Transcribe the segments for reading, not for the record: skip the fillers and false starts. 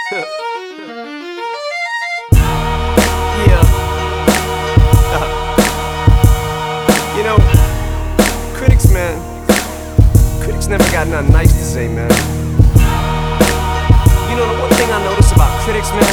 Yeah. You know, critics, man, critics never got nothing nice to say, man. You know, the one thing I notice about critics, man,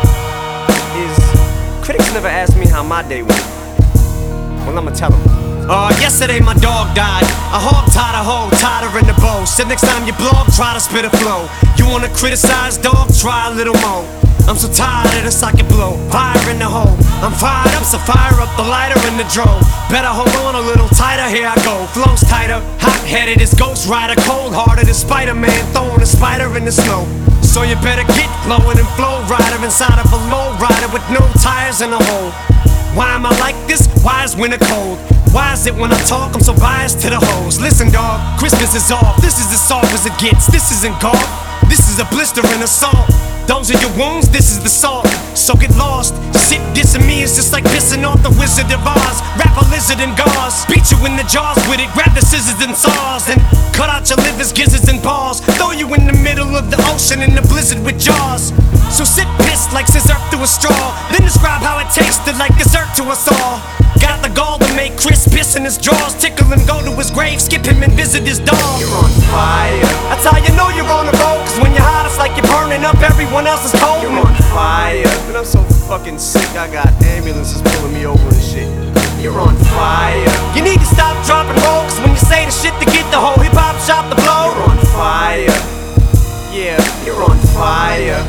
is critics never ask me how my day went. Well, I'ma tell them. Yesterday my dog died. A hog tied a hoe, tied her in the bow. Said next time you blog, try to spit a flow. You wanna criticize, dog? Try a little more. I'm so tired of the socket blow. Fire in the hole. I'm fired up, so fire up the lighter in the drone. Better hold on a little tighter, here I go. Flows tighter, hot-headed as Ghost Rider, cold-hearted as Spider-Man, throwing a spider in the snow. So you better get flowing and flow rider inside of a low rider with no tires in a hole. Why am I like this? Why is winter cold? Why is it when I talk I'm so biased to the hoes? Listen dog, Christmas is off. This is as soft as it gets. This isn't golf. This is a blister and assault. Those are your wounds, this is the salt. So get lost. Shit dissing me is just like pissing off the Wizard of Oz. Wrap a lizard in gauze, beat you in the jaws with it. Grab the scissors and saws and cut out your livers, gizzards and balls. Throw you in the middle of the ocean in the blizzard with jaws. So sit pissed like scissor through a straw. Then describe how it tasted like dessert to us all. Got the gall to make Chris piss in his drawers. Tickle him, go to his grave, skip him and visit his dog. You're on fire. That's how you know you're on the road. Cause when you're hot it's like you're burning up, everyone else is cold. You're on fire. But I'm so fucking sick, I got ambulances pulling me over and shit. You're on fire. You need to stop, drop and roll. Cause when you say the shit to get the whole hip-hop shop to blow. You're on fire. Yeah, you're on fire.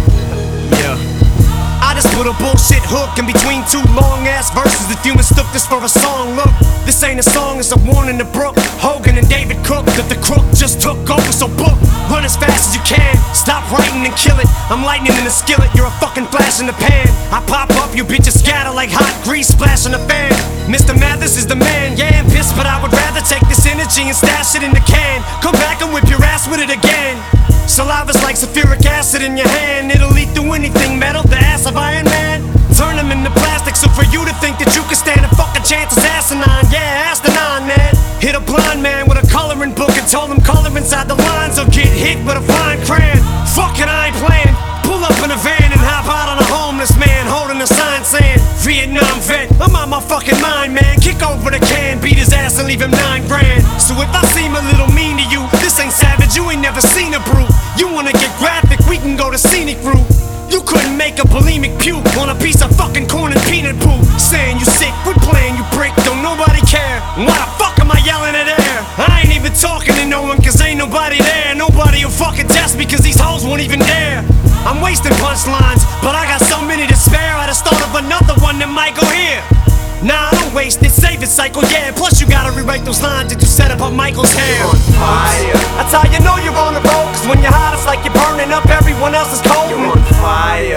Yeah. I just put a bullshit hook in between two long-ass verses. If you mistook this for a song, look, this ain't a song, it's a warning to Brooke, Hogan and David Cook, that the crook just took over. So book, run as fast as you can, stop writing and kill it. I'm lightning in the skillet, you're a fucking flash in the pan. I pop up, you bitches scatter like hot grease splashing a fan. Mr. Mathis is the man, yeah, I'm pissed, but I would rather take this energy and stash it in the can. Come back and whip your ass with it again. Saliva's like sulfuric acid in your hand. It'll eat through anything metal, the ass of Iron Man. Turn them into plastic, so for you to think that you can stand a fucking chance is asinine. Yeah, asinine, man. Hit a blind man with a coloring book and told him color inside the lines or get hit with a fine crayon. Fucking I ain't playing. Pull up in a van and hop out on a homeless man holding a sign saying Vietnam vet. I'm out my fucking mind, man. Kick over the can, beat his ass and leave him 9 grand. So if I seem a little mean to you, this ain't savage, you ain't never seen a brute. You wanna get graphic, we can go to scenic route. You couldn't make a bulimic puke on a piece of fucking corn and peanut poop. Saying you sick, quit playing, you prick, don't nobody care. Why the fuck am I yelling at air? I ain't even talking to no one cause ain't nobody there. Nobody will fucking test me cause these hoes won't even dare. I'm wasting punchlines, but I got so many to spare. I just thought of another one that might go here. Nah, I don't waste it, save it, cycle, yeah. Plus you gotta rewrite those lines that you set up on Michael's hair. You're on fire. That's how you know you're on the road. Cause when you're hot it's like you're burning up, everyone else is cold. You're on fire.